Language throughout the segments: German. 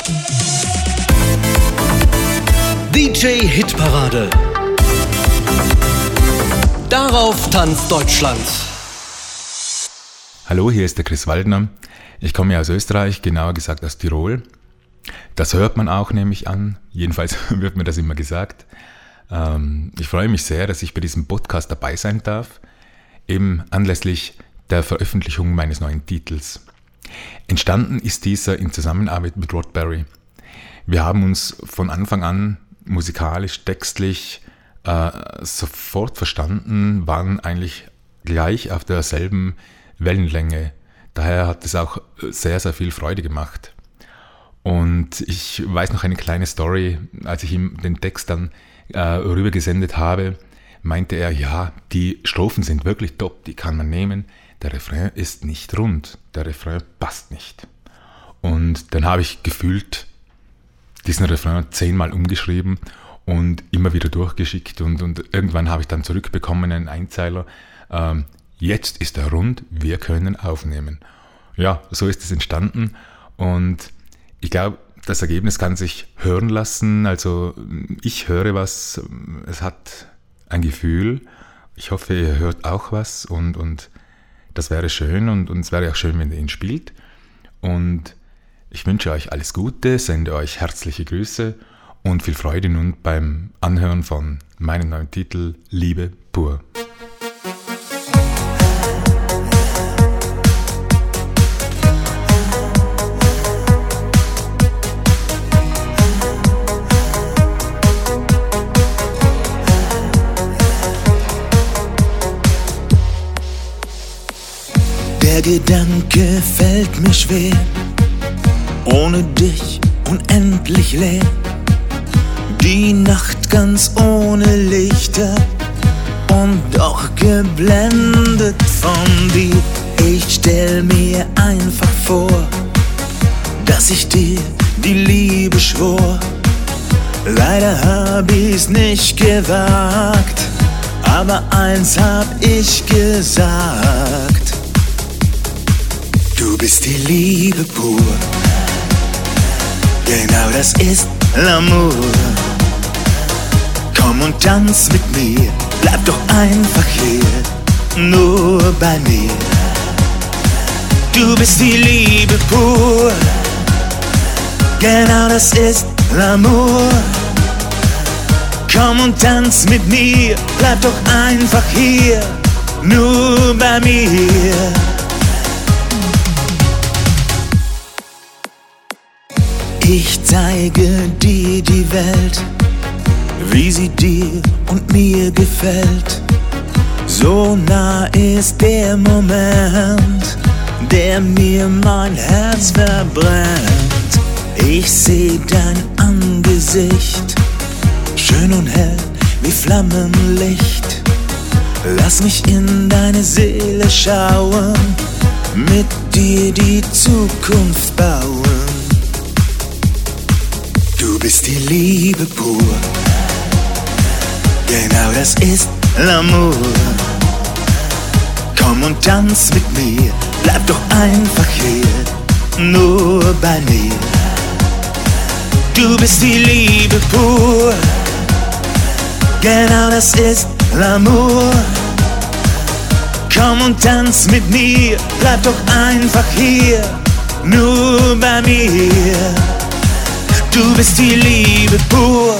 DJ Hitparade. Darauf tanzt Deutschland. Hallo, hier ist der Chris Waldner. Ich komme aus Österreich, genauer gesagt aus Tirol. Das hört man auch, nehme ich an. Jedenfalls wird mir das immer gesagt. Ich freue mich sehr, dass ich bei diesem Podcast dabei sein darf, eben anlässlich der Veröffentlichung meines neuen Titels. Entstanden ist dieser in Zusammenarbeit mit Rod Berry. Wir haben uns von Anfang an musikalisch, textlich sofort verstanden, waren eigentlich gleich auf derselben Wellenlänge. Daher hat es auch sehr, sehr viel Freude gemacht. Und ich weiß noch eine kleine Story, als ich ihm den Text dann rübergesendet habe, meinte er, ja, die Strophen sind wirklich top, die kann man nehmen, der Refrain ist nicht rund, der Refrain passt nicht. Und dann habe ich gefühlt diesen Refrain 10-mal umgeschrieben und immer wieder durchgeschickt und irgendwann habe ich dann zurückbekommen einen Einzeiler, jetzt ist er rund, wir können aufnehmen. Ja, so ist es entstanden und ich glaube, das Ergebnis kann sich hören lassen, also ich höre was, es hat ein Gefühl, ich hoffe, ihr hört auch was und das wäre schön und es wäre auch schön, wenn ihr ihn spielt und ich wünsche euch alles Gute, sende euch herzliche Grüße und viel Freude nun beim Anhören von meinem neuen Titel Liebe pur. Der Gedanke fällt mir schwer, ohne dich unendlich leer. Die Nacht ganz ohne Lichter und doch geblendet von dir. Ich stell mir einfach vor, dass ich dir die Liebe schwor. Leider hab ich's nicht gewagt, aber eins hab ich gesagt: Du bist die Liebe pur. Genau das ist L'amour. Komm und tanz mit mir, bleib doch einfach hier, nur bei mir. Du bist die Liebe pur. Genau das ist L'amour. Komm und tanz mit mir, bleib doch einfach hier, nur bei mir. Ich zeige dir die Welt, wie sie dir und mir gefällt. So nah ist der Moment, der mir mein Herz verbrennt. Ich seh dein Angesicht, schön und hell wie Flammenlicht. Lass mich in deine Seele schauen, mit dir die Zukunft bauen. Du bist die Liebe pur. Genau das ist L'amour. Komm und tanz mit mir, bleib doch einfach hier, nur bei mir. Du bist die Liebe pur. Genau das ist L'amour. Komm und tanz mit mir, bleib doch einfach hier, nur bei mir. Du bist die Liebe pur.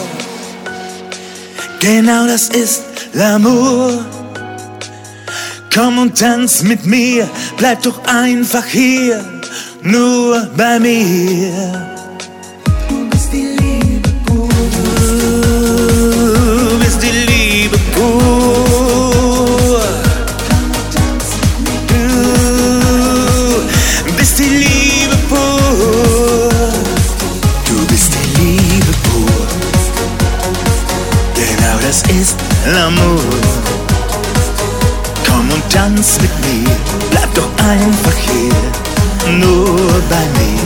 Genau das ist L'amour. Komm und tanz mit mir, bleib doch einfach hier, nur bei mir. Du bist die Liebe pur. Du bist die Liebe pur. Komm und tanz mit mir. Du bist die Liebe pur. Du bist die Liebe pur. Genau das ist L'amour. Komm und tanz mit mir, bleib doch einfach hier, nur bei mir.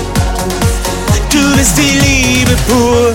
Du bist die Liebe pur.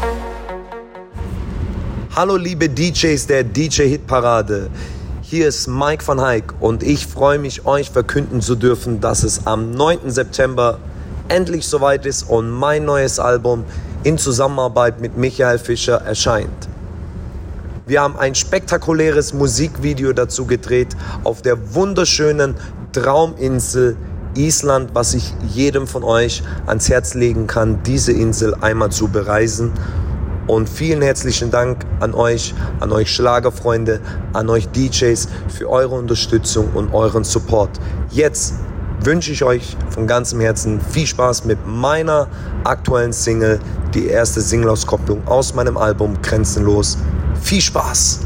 Hallo liebe DJs der DJ-Hitparade. Hier ist Mike van Hayk und ich freue mich, euch verkünden zu dürfen, dass es am 9. September endlich soweit ist und mein neues Album in Zusammenarbeit mit Michael Fischer erscheint. Wir haben ein spektakuläres Musikvideo dazu gedreht auf der wunderschönen Trauminsel Island, was ich jedem von euch ans Herz legen kann, diese Insel einmal zu bereisen. Und vielen herzlichen Dank an euch Schlagerfreunde, an euch DJs für eure Unterstützung und euren Support. Jetzt wünsche ich euch von ganzem Herzen viel Spaß mit meiner aktuellen Single, die erste Singleauskopplung aus meinem Album Grenzenlos. Viel Spaß!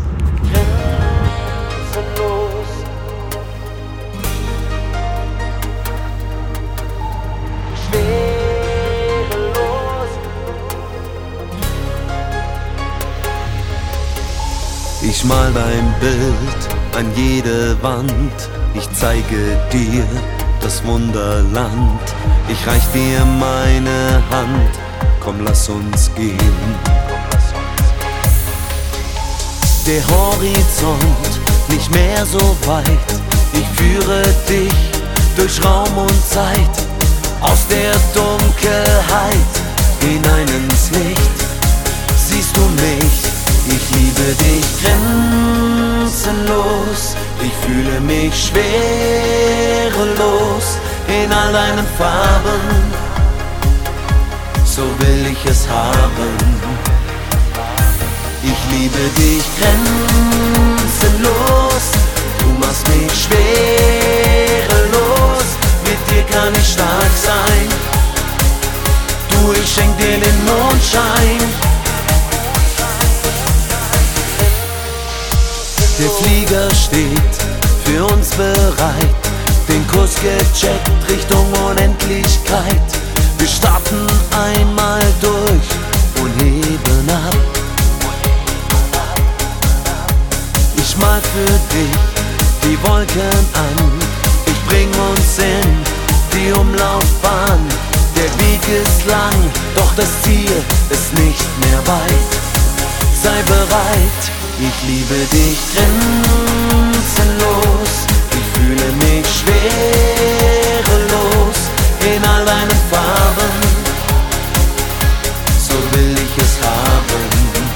Ich mal dein Bild an jede Wand, ich zeige dir das Wunderland. Ich reich dir meine Hand, komm lass uns gehen. Der Horizont nicht mehr so weit, ich führe dich durch Raum und Zeit, aus der Dunkelheit hinein ins Licht. Siehst du mich? Ich liebe dich grenzenlos, ich fühle mich schwerelos in all deinen Farben, so will ich es haben. Ich liebe dich grenzenlos, du machst mich schwerelos, mit dir kann ich stark sein, du, ich schenk dir den Mondschein. Der Flieger steht für uns bereit, den Kurs gecheckt Richtung Unendlichkeit. Wir starten einmal durch und heben ab. Ich mal für dich die Wolken an, ich bring uns in die Umlaufbahn. Der Weg ist lang, doch das Ziel ist nicht mehr weit. Sei bereit. Ich liebe dich grenzenlos, ich fühle mich schwerelos in all deinen Farben, so will ich es haben.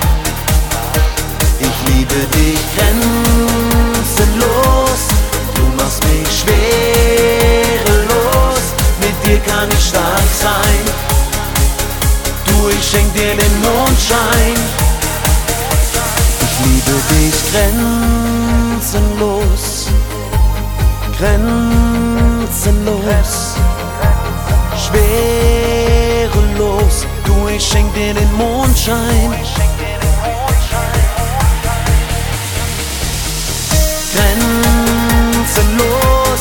Ich liebe dich grenzenlos, du machst mich schwerelos, mit dir kann ich stark sein, du, ich schenk dir den Mondschein. Ich liebe dich grenzenlos, grenzenlos, schwerelos, du, ich schenk dir den Mondschein. Grenzenlos,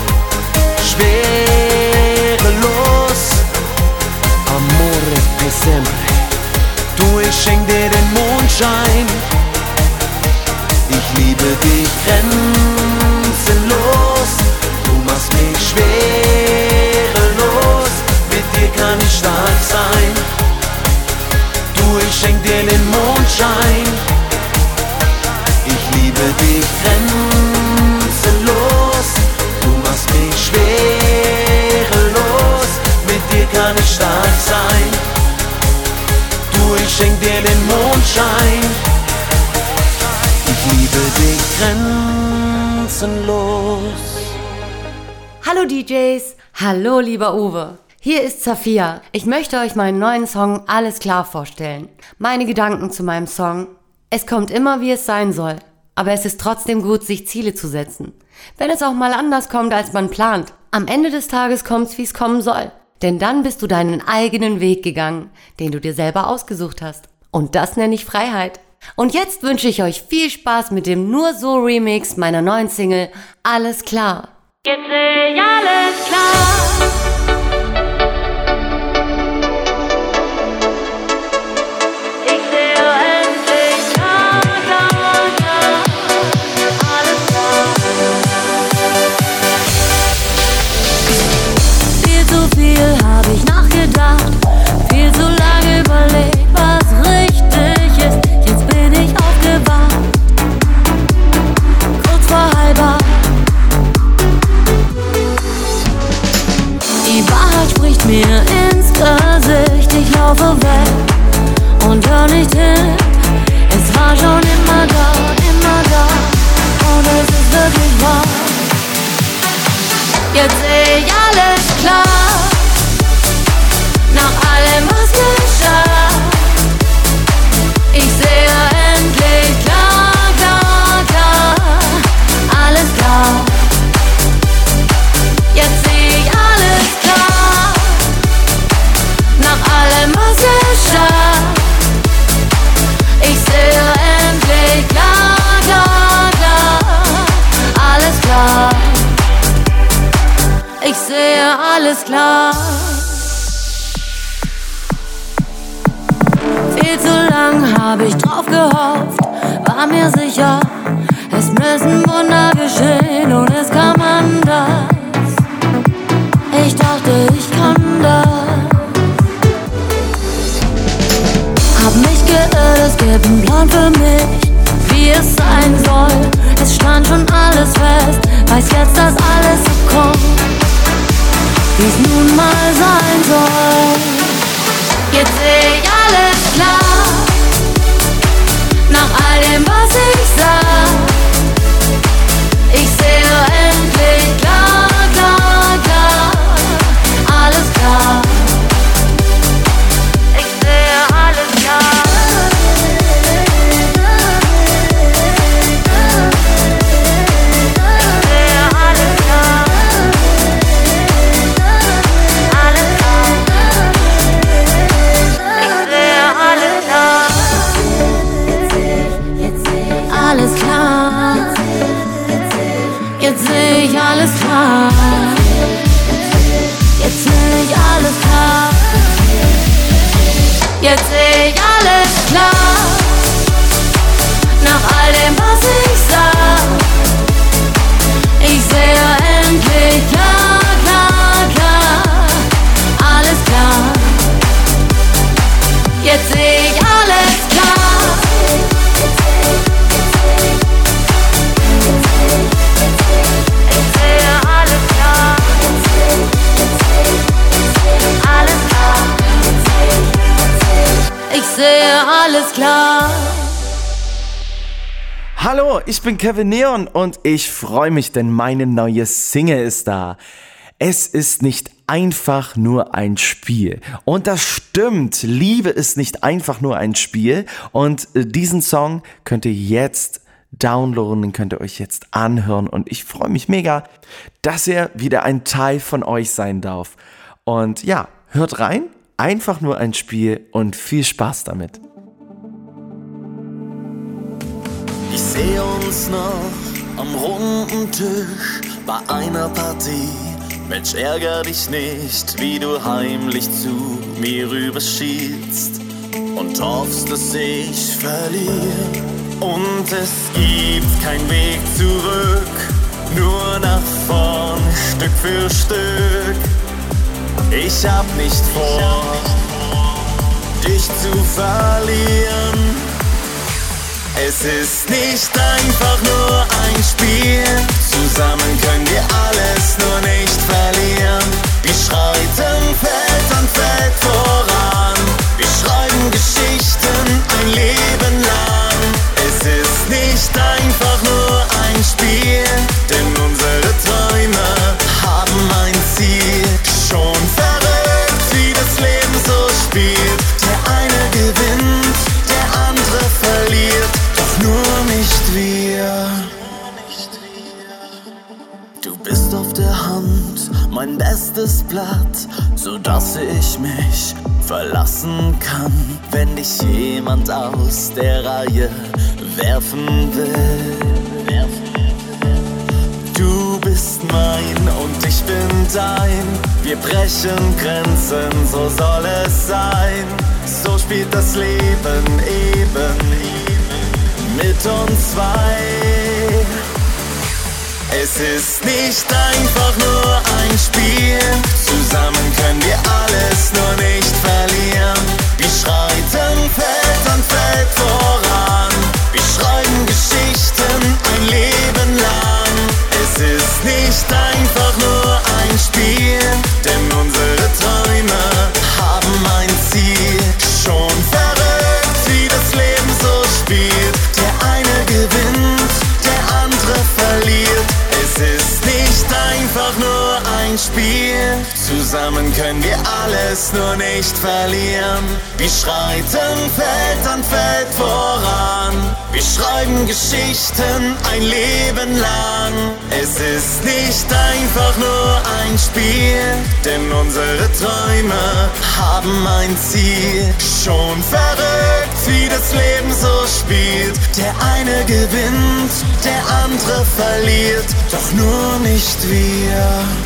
schwerelos, amore per sempre, du, ich schenk dir den Mondschein. Ich liebe dich grenzenlos, du machst mich schwerelos, mit dir kann ich stark sein, du, ich schenk dir den Mondschein. Ich liebe dich grenzenlos, du machst mich schwerelos, mit dir kann ich stark sein, du, ich schenk dir den Mondschein. Ich liebe dich grenzenlos. Hallo DJs, hallo lieber Uwe. Hier ist Zafia. Ich möchte euch meinen neuen Song Alles klar vorstellen. Meine Gedanken zu meinem Song. Es kommt immer, wie es sein soll. Aber es ist trotzdem gut, sich Ziele zu setzen. Wenn es auch mal anders kommt, als man plant. Am Ende des Tages kommt's, wie es kommen soll. Denn dann bist du deinen eigenen Weg gegangen, den du dir selber ausgesucht hast. Und das nenne ich Freiheit. Und jetzt wünsche ich euch viel Spaß mit dem Nur so Remix meiner neuen Single Alles klar. Jetzt seh alles klar. Ich sehe endlich klar, klar, klar. Alles klar. Viel zu viel habe ich nachgedacht, viel zu lange überlegt, was richtig ist. Jetzt bin ich aufgewacht, kurz vor halb acht. Die laufe weg und hör nicht hin. Es war schon immer da und es ist wirklich wahr. Jetzt seh ich alles klar, nach allem was geschah. Ich sehe endlich klar, klar, klar, alles klar. Jetzt seh ich alles klar, nach allem was geschah. Ich sehe endlich klar, klar, klar, alles klar. Ich sehe alles klar. Viel zu lang hab ich drauf gehofft, war mir sicher, es müssen Wunder geschehen und es kam anders. Ich dachte, ich kann das. Hab mich geirrt, es gibt einen Plan für mich, wie es sein soll. Es stand schon alles fest, weiß jetzt, dass alles so kommt, wie's nun mal sein soll. Jetzt seh ich alles klar, nach all dem, was ich sah. Ich sehe endlich klar, klar, klar, alles klar. Ich sehe alles klar. Ich sehe alles klar. Alles klar. Ich sehe alles klar. Alles klar. Jetzt sehe ich alles klar. Jetzt sehe ich alles klar. Jetzt sehe ich alles klar, nach all dem, was ich sah. Ich sehe endlich klar, klar, klar, alles klar. Jetzt sehe ich alles klar. Ich sehe alles klar. Alles klar. Ich sehe alles klar. Hallo, ich bin Kevin Neon und ich freue mich, denn meine neue Single ist da. Es ist nicht einfach nur ein Spiel. Und das stimmt, Liebe ist nicht einfach nur ein Spiel. Und diesen Song könnt ihr jetzt downloaden, könnt ihr euch jetzt anhören. Und ich freue mich mega, dass er wieder ein Teil von euch sein darf. Und ja, hört rein, einfach nur ein Spiel und viel Spaß damit. Ich sehe uns noch am runden Tisch bei einer Partie. Mensch, ärger dich nicht, wie du heimlich zu mir rüberschielst und hoffst, dass ich verliere. Und es gibt keinen Weg zurück, nur nach vorn, Stück für Stück. Ich hab nicht vor, dich zu verlieren. Es ist nicht einfach nur ein Spiel, zusammen können wir alles nur nicht verlieren. Wir schreiten Feld an Feld voran, wir schreiben Geschichten ein Leben lang. Es ist nicht einfach nur ein Spiel, denn unsere Träume haben ein Ziel. Schon verrückt, wie das Leben so spielt, der eine gewinnt, der andere verliert, doch nur nicht wir. Du bist auf der Hand, mein bestes Blatt, sodass ich mich verlassen kann, wenn dich jemand aus der Reihe werfen will. Du bist mein und ich bin dein, wir brechen Grenzen, so soll es sein. So spielt das Leben eben mit uns zwei. Es ist nicht einfach nur ein Spiel, zusammen können wir alles nur nicht verlieren. Wir schreiten Feld an Feld voran, wir schreiben Geschichten ein Leben lang. Es ist nicht einfach nur ein Spiel, denn unsere Träume haben ein Ziel. Zusammen können wir alles nur nicht verlieren. Wir schreiten Feld an Feld voran. Wir schreiben Geschichten ein Leben lang. Es ist nicht einfach nur ein Spiel, denn unsere Träume haben ein Ziel. Schon verrückt, wie das Leben so spielt. Der eine gewinnt, der andere verliert, doch nur nicht wir.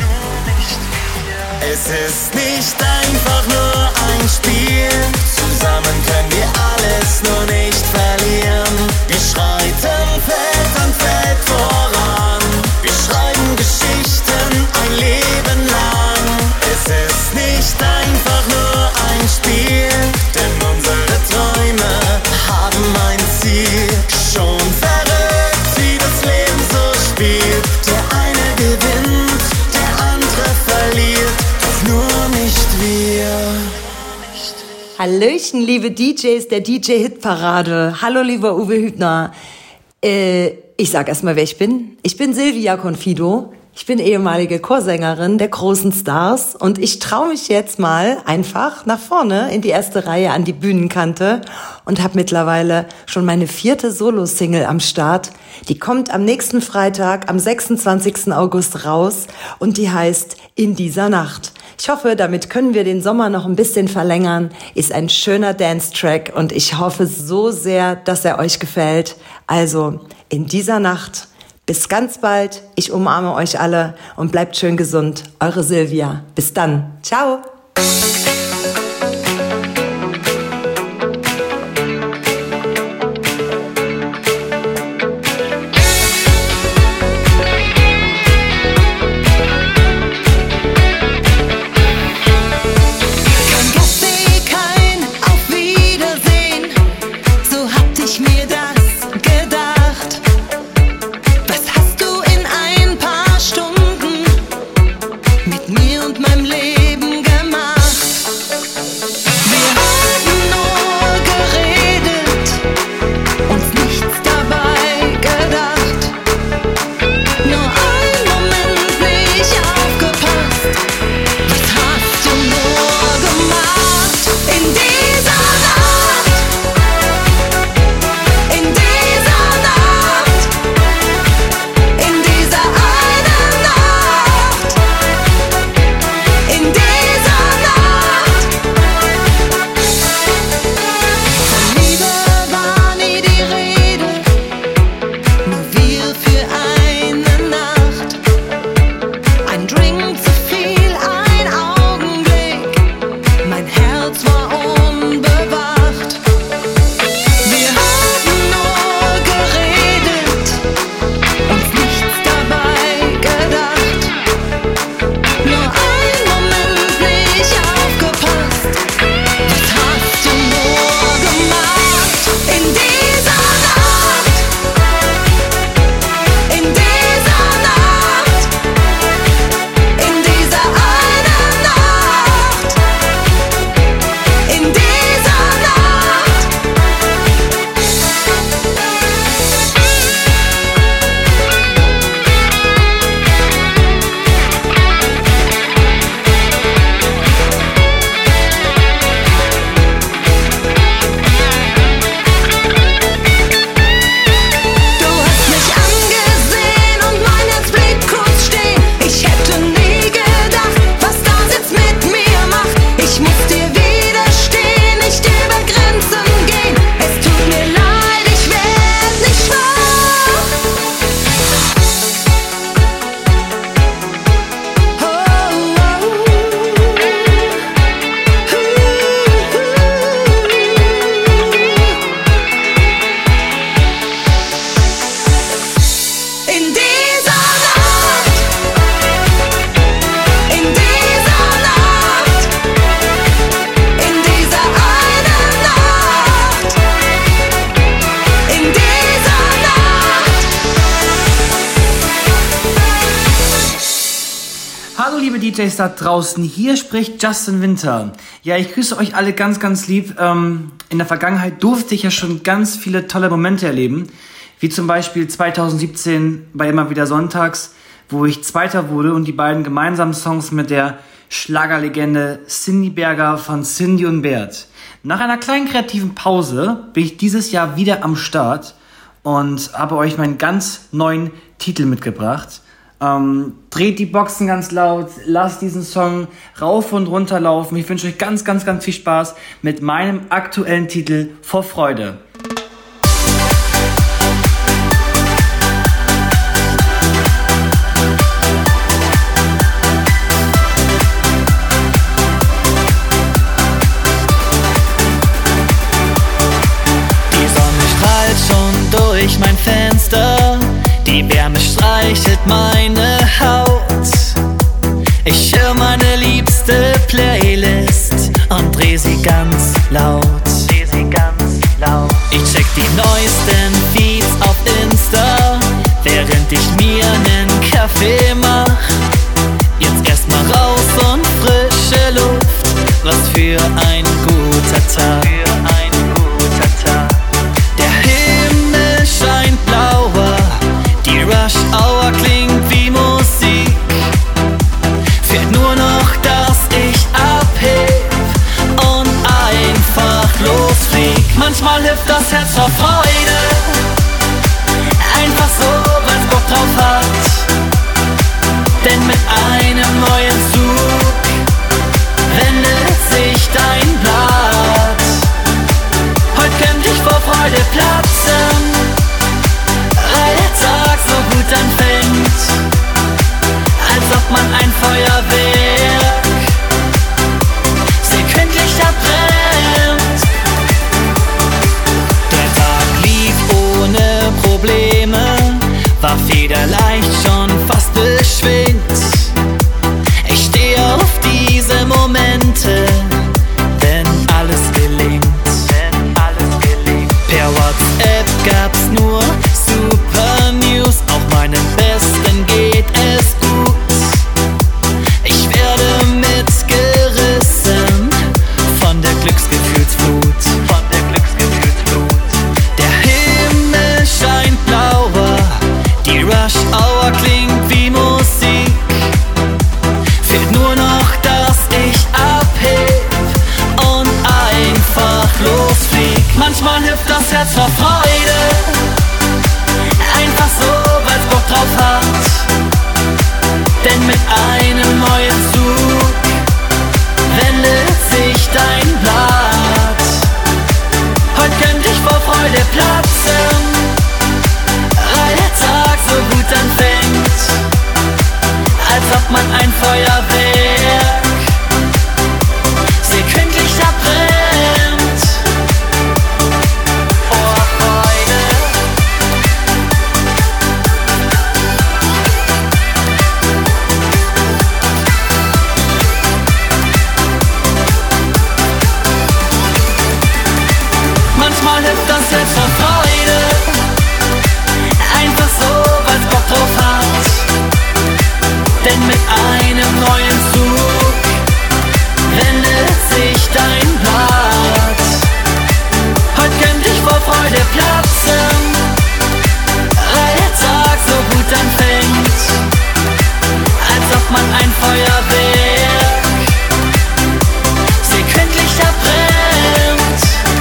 Es ist nicht einfach nur ein Spiel. Zusammen können wir alles nur nicht verlieren. Wir schreiten Feld an Feld voran. Wir schreiben Geschichten ein Leben lang. Es ist nicht einfach nur ein Spiel, denn unsere Träume haben ein Ziel. Schon verrückt, wie das Leben so spielt. Der eine gewinnt, der andere verliert, doch nur nicht wir. Hallöchen, liebe DJs der DJ-Hitparade. Hallo, lieber Uwe Hübner. Ich sag erstmal, wer ich bin. Ich bin Silvia Confido. Ich bin ehemalige Chorsängerin der großen Stars und ich traue mich jetzt mal einfach nach vorne in die erste Reihe an die Bühnenkante und habe mittlerweile schon meine 4. Solo-Single am Start. Die kommt am nächsten Freitag, am 26. August raus und die heißt In dieser Nacht. Ich hoffe, damit können wir den Sommer noch ein bisschen verlängern. Ist ein schöner Dance-Track und ich hoffe so sehr, dass er euch gefällt. Also, in dieser Nacht. Bis ganz bald. Ich umarme euch alle und bleibt schön gesund. Eure Silvia. Bis dann. Ciao. DJs da draußen, hier spricht Justin Winter. Ja, ich grüße euch alle ganz, ganz lieb. In der Vergangenheit durfte ich ja schon ganz viele tolle Momente erleben, wie zum Beispiel 2017 bei Immer wieder Sonntags, wo ich Zweiter wurde und die beiden gemeinsamen Songs mit der Schlagerlegende Cindy Berger von Cindy und Bert. Nach einer kleinen kreativen Pause bin ich dieses Jahr wieder am Start und habe euch meinen ganz neuen Titel mitgebracht. Dreht die Boxen ganz laut, lasst diesen Song rauf und runter laufen. Ich wünsche euch ganz, ganz, ganz viel Spaß mit meinem aktuellen Titel Vor Freude. Durch mein Fenster, die Wärme streichelt meine Haut. Ich höre meine liebste Playlist und dreh sie ganz laut. Ich check die neuesten Feeds auf Insta, während ich mir nen Kaffee mach. Jetzt erstmal raus und frische Luft, was für ein guter Tag. Scheint blauer, die Rush Hour klingt wie Musik. Fehlt nur noch, dass ich abheb und einfach losflieg. Manchmal hüpft das Herz vor Freude, einfach so, weil's Bock drauf hat. Denn mit einem neuen Zug wendet sich dein Blatt. Heute könnte ich vor Freude platzen, weil der Tag so gut anfängt, als ob man ein Feuerwerk sekündlich abbrennt. Der Tag lief ohne Probleme, war federleicht schon fast beschwingt. Ich stehe auf diese Momente, wenn alles gelingt. Per WhatsApp gab's nur Super News, auch meinem Besten geht es gut. Ich werde mitgerissen von der Glücksgefühlsflut. Der Himmel scheint blauer, die Rush Hour klingt wie Musik. Fehlt nur noch, dass ich abheb und einfach losflieg. Manchmal hüpft das Herz vor Freude, einfach so, weil's Bock drauf hat. Denn mit einem neuen Zug wendet sich dein Blatt. Heute könnte ich vor Freude platzen, weil der Tag so gut anfängt, als ob man ein Feuerwerk sekündlich abbrennt. Vor Freude. Manchmal hüpft das Herz vor Freude, einfach so, weil's Bock drauf hat. Denn mit einem neuen Zug wendet sich dein Blatt. Heute könnte ich vor Freude platzen, weil der Tag so gut anfängt, als ob man ein Feuerwerk sekündlich abbrennt.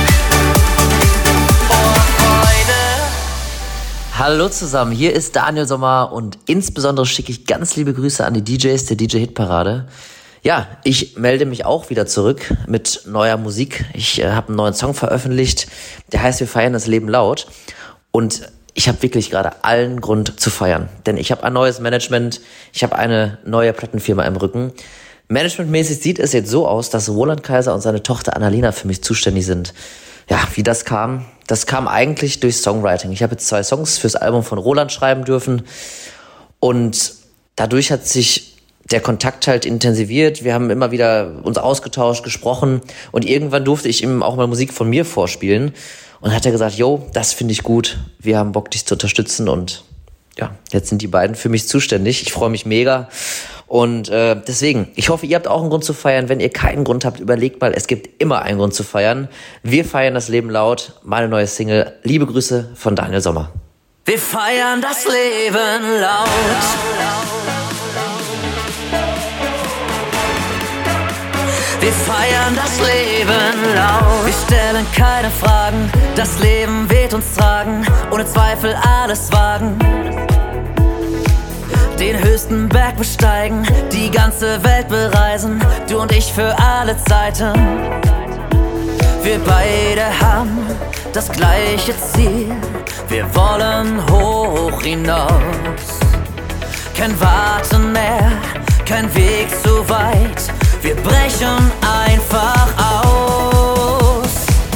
Vor Freude. Hallo zusammen, hier ist Daniel Sommer und insbesondere schicke ich ganz liebe Grüße an die DJs der DJ-Hitparade. Ja, ich melde mich auch wieder zurück mit neuer Musik. Ich habe einen neuen Song veröffentlicht, der heißt Wir feiern das Leben laut. Und ich habe wirklich gerade allen Grund zu feiern. Denn ich habe ein neues Management, ich habe eine neue Plattenfirma im Rücken. Managementmäßig sieht es jetzt so aus, dass Roland Kaiser und seine Tochter Annalena für mich zuständig sind. Ja, wie das kam eigentlich durch Songwriting. Ich habe jetzt 2 Songs fürs Album von Roland schreiben dürfen und dadurch hat sich der Kontakt halt intensiviert. Wir haben immer wieder uns ausgetauscht, gesprochen und irgendwann durfte ich ihm auch mal Musik von mir vorspielen und hat er gesagt, yo, das finde ich gut, wir haben Bock, dich zu unterstützen und ja, jetzt sind die beiden für mich zuständig. Ich freue mich mega und deswegen, ich hoffe, ihr habt auch einen Grund zu feiern. Wenn ihr keinen Grund habt, überlegt mal, es gibt immer einen Grund zu feiern. Wir feiern das Leben laut, meine neue Single. Liebe Grüße von Daniel Sommer. Wir feiern das Leben laut. Wir feiern das Leben laut. Wir stellen keine Fragen, das Leben wird uns tragen, ohne Zweifel alles wagen. Den höchsten Berg besteigen, die ganze Welt bereisen, du und ich für alle Zeiten. Wir beide haben das gleiche Ziel, wir wollen hoch hinaus. Kein Warten mehr, kein Weg zu weit, wir brechen einfach aus.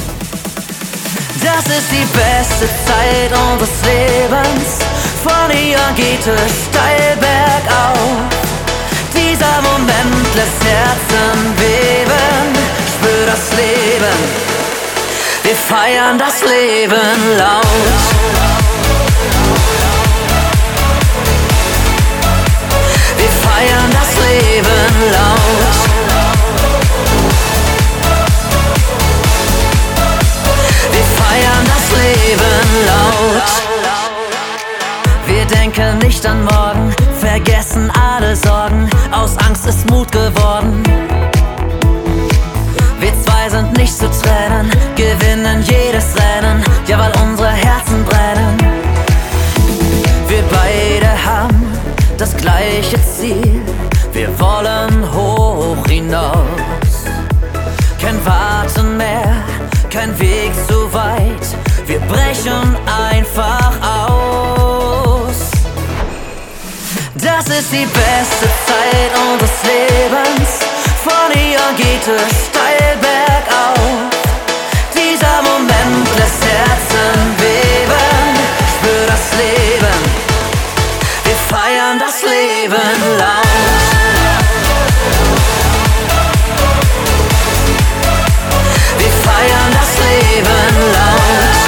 Das ist die beste Zeit unseres Lebens, von hier geht es steil bergauf. Dieser Moment lässt Herzen beben, spür das Leben, wir feiern das Leben laut. Wir feiern das Leben laut. Wir feiern das Leben laut. Wir denken nicht an morgen, vergessen alle Sorgen, aus Angst ist Mut geworden. Wir zwei sind nicht zu trennen, gewinnen jedes Rennen, ja weil unsere Herzen brennen. Wir beide haben das gleiche Ziel, wir wollen hoch hinaus. Kein Warten mehr, kein Weg zu weit, wir brechen einfach aus. Das ist die beste Zeit unseres Lebens, von hier geht es steil bergauf. Dieser Moment lässt Herzen beben, spür das Leben, wir feiern das Leben laut. Wir feiern das Leben laut.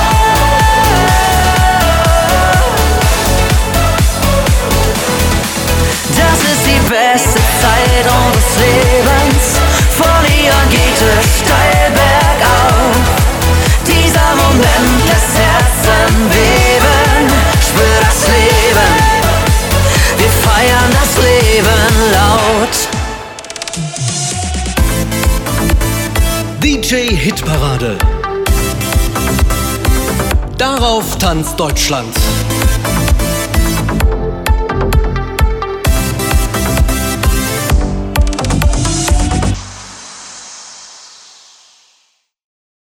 Das ist die beste Zeit unseres Lebens, von hier geht es steil bergauf. Dieser Moment lässt Herzen beben, spür das Leben, wir feiern das Leben laut. DJ Hitparade. Darauf tanzt Deutschland.